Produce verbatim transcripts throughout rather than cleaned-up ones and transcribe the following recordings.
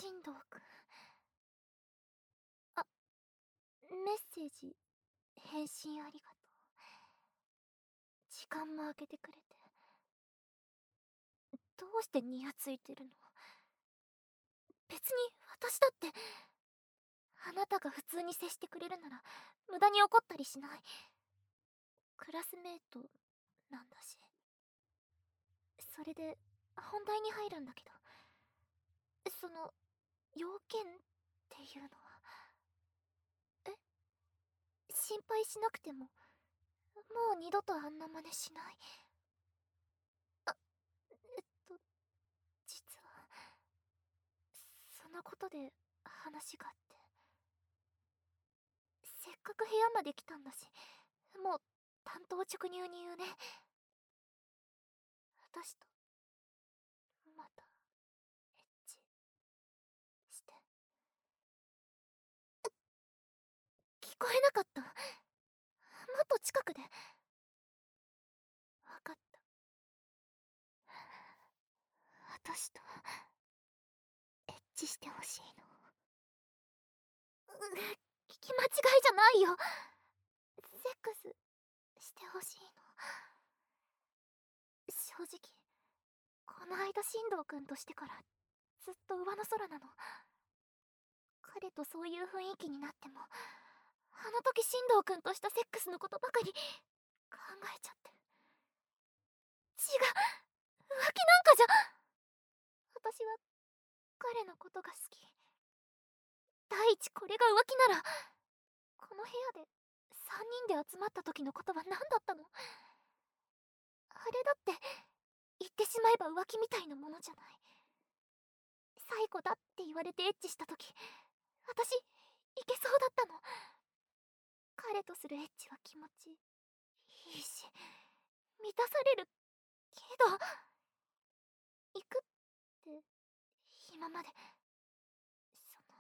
進藤くん。あ、メッセージ、返信ありがとう。時間も空けてくれて。どうしてニヤついてるの？別に私だって、あなたが普通に接してくれるなら、無駄に怒ったりしない。クラスメートなんだし。それで、本題に入るんだけど、その、要件っていうのは、え心配しなくても、もう二度とあんな真似しない。あ、えっと、実は、そのことで話があって。せっかく部屋まで来たんだし、もう、単刀直入に言うね。私と、また、エッチ、して。聞こえなかった？もっと近くで。わかった。私と、エッチしてほしいの。う聞き間違いじゃないよ。セックスしてほしいの。正直、この間進藤くんとしてからずっと上の空なの。彼とそういう雰囲気になっても、あの時進藤くんとしたセックスのことばかり考えちゃって。違う、浮気なんかじゃ。私は彼のことが好き。第一これが浮気なら、この部屋でさんにんで集まった時のことは何だったの？あれだって言ってしまえば浮気みたいなものじゃない。最後だって言われてエッチした時、私いけそうだったの。彼とするエッチは気持ちいいし、満たされるけど、行くって今まで、その、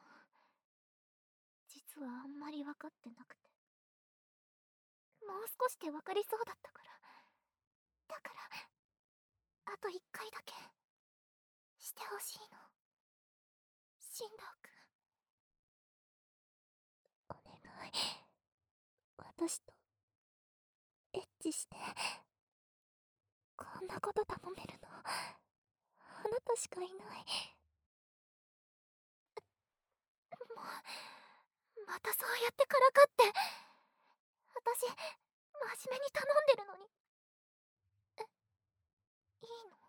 実はあんまり分かってなくて、もう少しで分かりそうだったから。だからあと一回だけしてほしいの。進藤くん、お願い。私とエッチして。こんなこと頼めるのあなたしかいない。もう、またそうやってからかって。私真面目に頼んでるのに。え、いいの？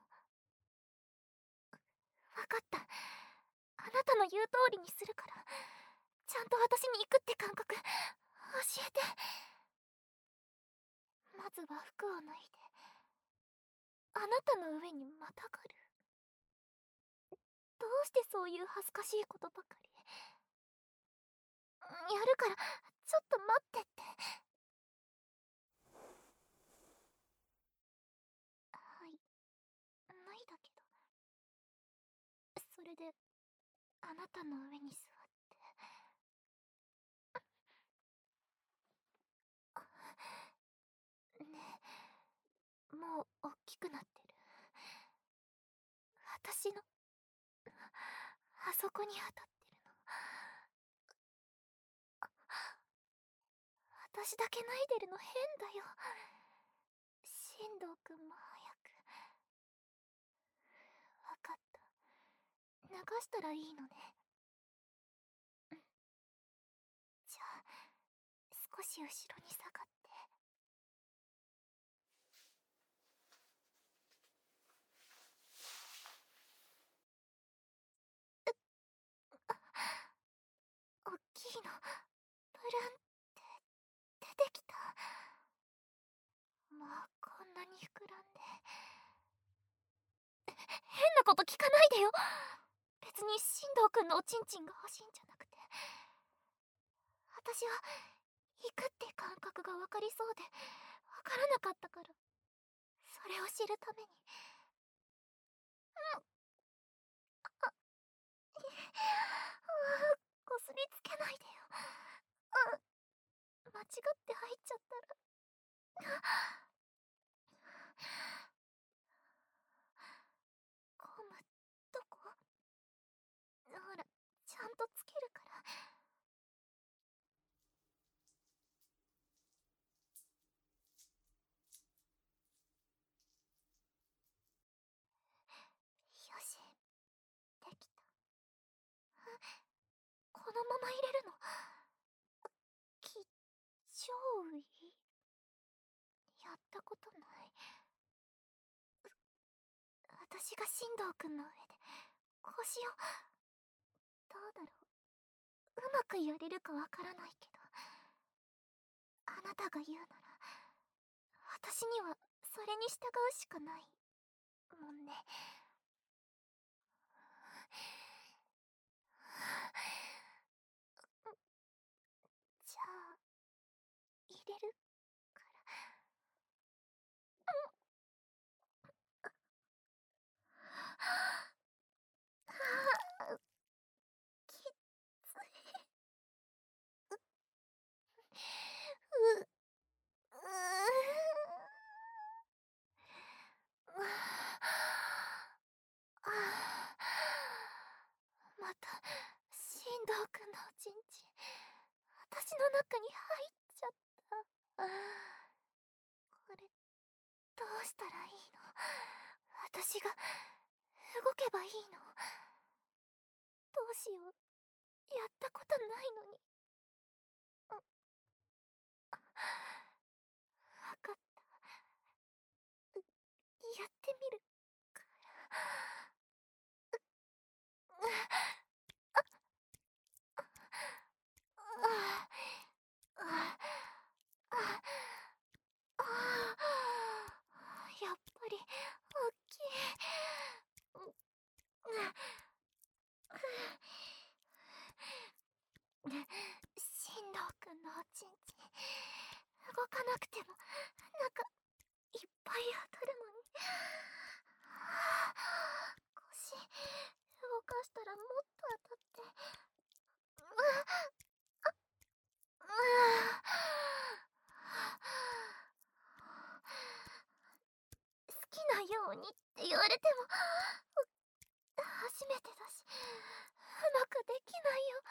分かった。あなたの言う通りにするから、ちゃんと私に行くって感覚教えて。まずは服を脱いで、あなたの上にまたがる。どうしてそういう恥ずかしいことばかり。やるから、ちょっと待ってって。はい、脱いだけど。それであなたの上に座って。ねえ、もう大きくなってる。私のあそこに当たってるの。私だけ脱いでるの変だよ。進藤くんも早く。わかった。流したらいいのね。うん。じゃあ少し後ろに下がって。おっきいの。プルンって出てきた。もうこんなに膨らんで。変なこと聞かないでよ。別に進藤くんのおちんちんが欲しいんじゃなくて、私は行くって感覚が分かりそうで分からなかったから、それを知るために。うん。あ、こすりつけないでよ。うん、間違って入っちゃったら。コムどこ？ほらまま入れるの？き上位？やったことない。私が進藤くんの上で腰を、どうだろう、うまくやれるかわからないけど、あなたが言うなら私にはそれに従うしかないもんね。じゃあ入れるから。はあ、きつい。う、う、うあまた進藤くんのおちんちん私の中に入っちゃった。これどうしたらいいの？私が動けばいいの？どうしよう、やったことないのに。うん、わかった。やってみるから。やっぱり大きい。進藤くんのおちんちん動かなくても中いっぱい当たるのに。腰動かしたらもっと当たって。好きなようにって言われても初めてだしうまくできないよ。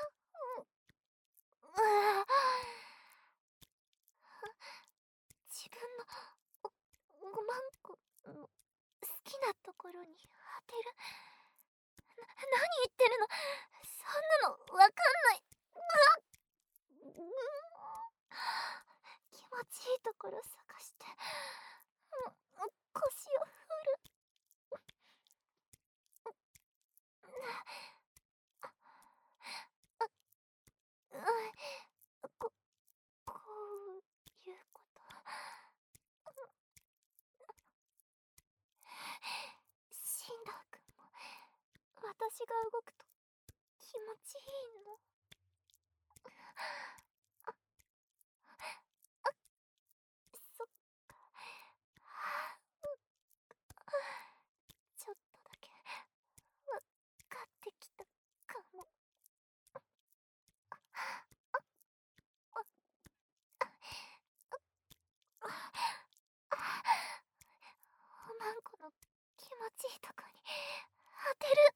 自分のおおまんこの好きなところに当てる。な、何言ってるの？そんなのわかんない。気持ちいいところ探して腰を振る。こ、こういうこと。進藤くんも私が動くと気持ちいいの？そっか。ちょっとだけわかってきたかも。おまんこの気持ちいいとこに当てる。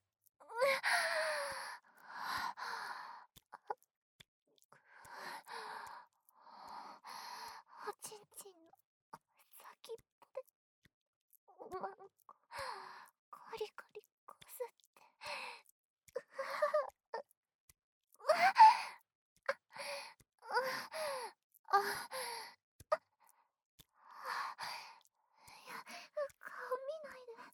おちんちんの先っぽでおまんこコリコリこすって。あ、いや、顔見ないで。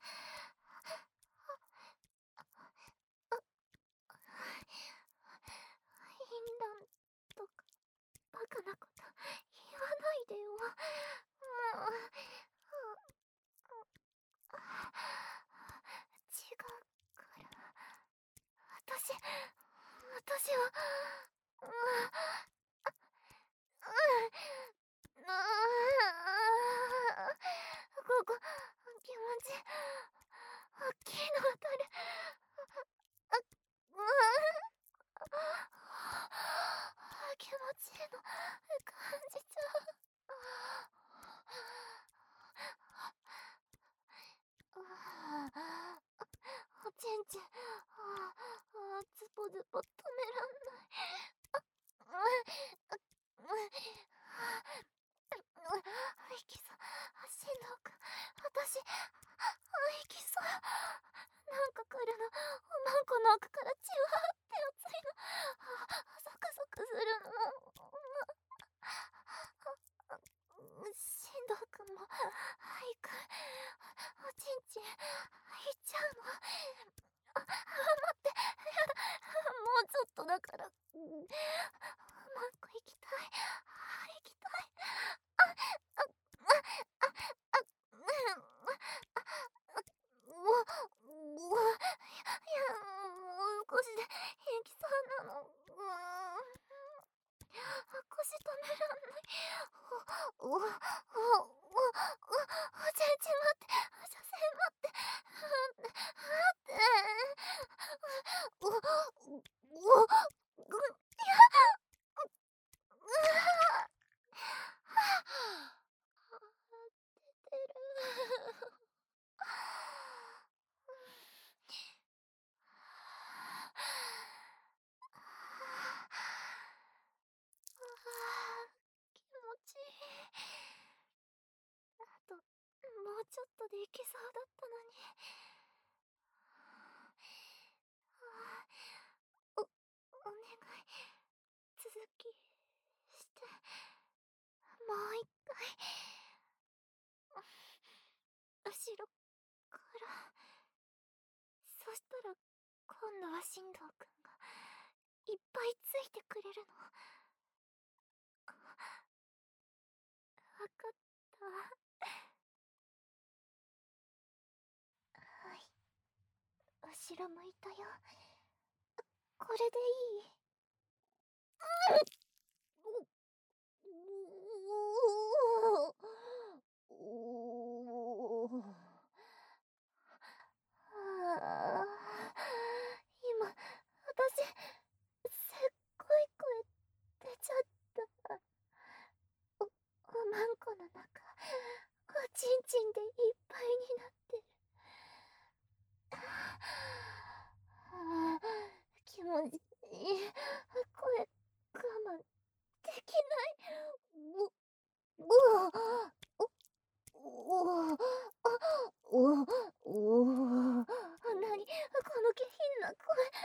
淫乱とかバカなこと言わないでよ。もう違うから私私はここ気持ち大きいの当たる。気持ちいいの感じちゃう。おちんちんズボズボ止めらんない。息そう。進藤くん私息そう。なんか来るの。おまんこの奥からじわーって熱いの。 あ、待って、やだ、もうちょっとだから。うん、マンコ行きたい。行きたい。あ、あ、あ、あ、あ、うん、あ、もう、もう、いや、もう少しで行きそうなの。うーん。腰止めらんない。お、お、お、お、お、お、ちんち待って。車線待って。待って。お、お、お、ぐ、いや、う、うわ。はあ、出てる。ああ、気持ちいい。あと、もうちょっとで行けそうだったのに。ああ、お、お願い、続きして。もう一回。後ろから。そしたら、今度は進藤くんがいっぱいついてくれるの。わかった。はい。後ろ向いたよ。これでいい？ああ、今、私、すっごい声出ちゃった。お、おまんこの中、おちんちんでいっぱいになってる。ああ、気持ちいい。声、我慢できない。う、うわ、お、おお、あ、お、おお、なに、この下品な声。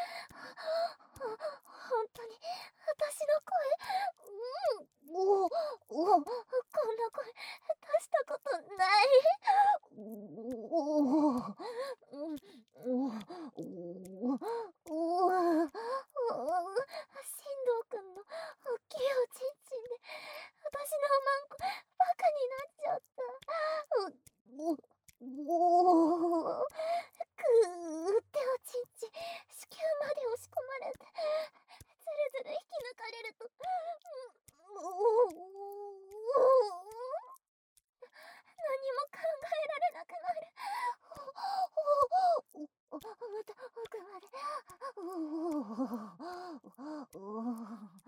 ほんとに、私の声。うん、おお、おお、こんな声出したことない。おお、うん、おお、おお、おお、進藤くんのおっきいおちんちんで、私のおまんこ、バカになっちゃった。う、お、おお、ぐーっておちんちん、子宮まで押し込まれて、ずるずる引き抜かれると、う、おお、何も考えられなくなる。おお、お、また奥まで。おお、お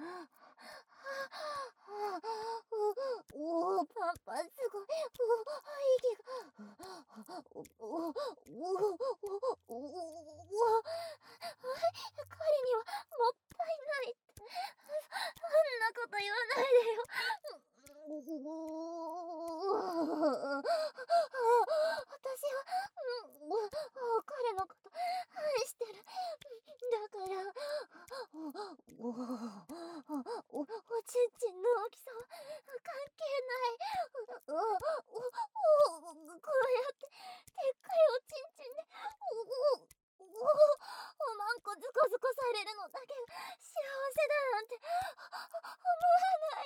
お、おお、パンパンすごい。おお、息が。おお、おお、おお、おお、彼にはもったいないって。そんなこと言わないでよ。私は、うん、彼のこと愛してる。だから、お、お、お、おちんちんの大きさは関係ない。お、お、お、こうやってでっかいおちんちんで、お、お、おまんこズコズコされるのだけが幸せだなんて思わない。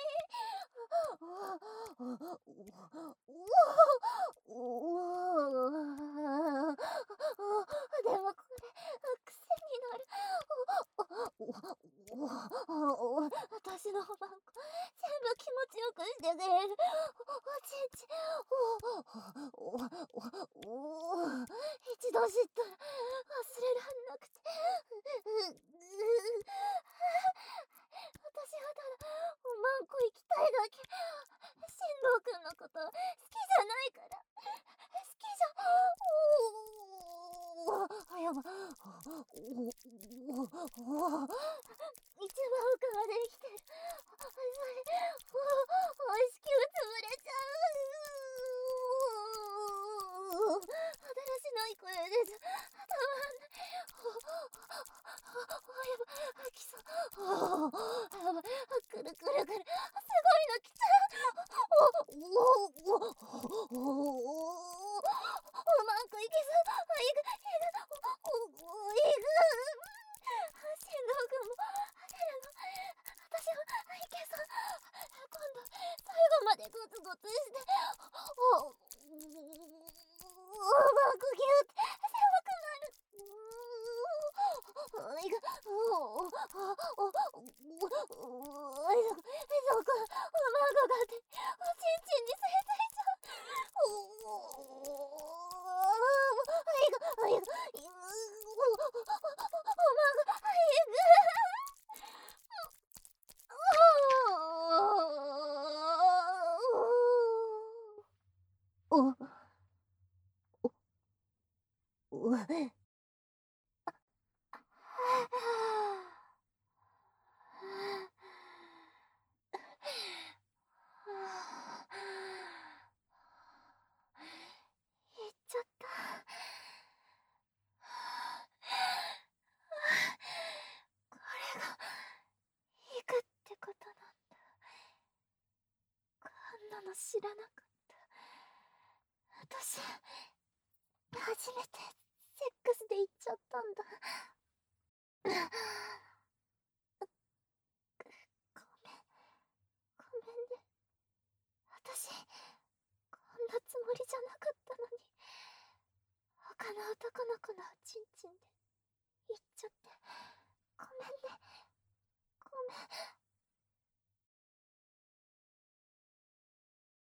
でもこれ癖になる。私のおまんこ全部気持ちよくしてくれる。おちんちん、おおおお、一度知ったら忘れらんなくて。私はただおまんこ行きたいだけ。進藤くんのこと好きじゃないから。好きじゃ、おお、あ、やば、おお、おお、一番奥まで来てる。それ、おお、子宮潰れちゃう。だらしない声でじゃたまんない。お、やば、来そう。お、やば、くるくるくる。すごいの来ちゃう。お、お、お、お、お、おまんこいけそう。いく、いく。 没しておお爆牛って狭くなる。うーいがおおおおおおいそこそこ卵があっておちんちんに吸い付いちゃう。おおあいがあいがおお卵あいがおおおお言っちゃった。これが行くってことなんだ。こんなの知らなかった。私初めてセックスで行っちゃったんだ。ごめんごめんね。私こんなつもりじゃなかったのに、他の男の子のおちんちんで行っちゃった。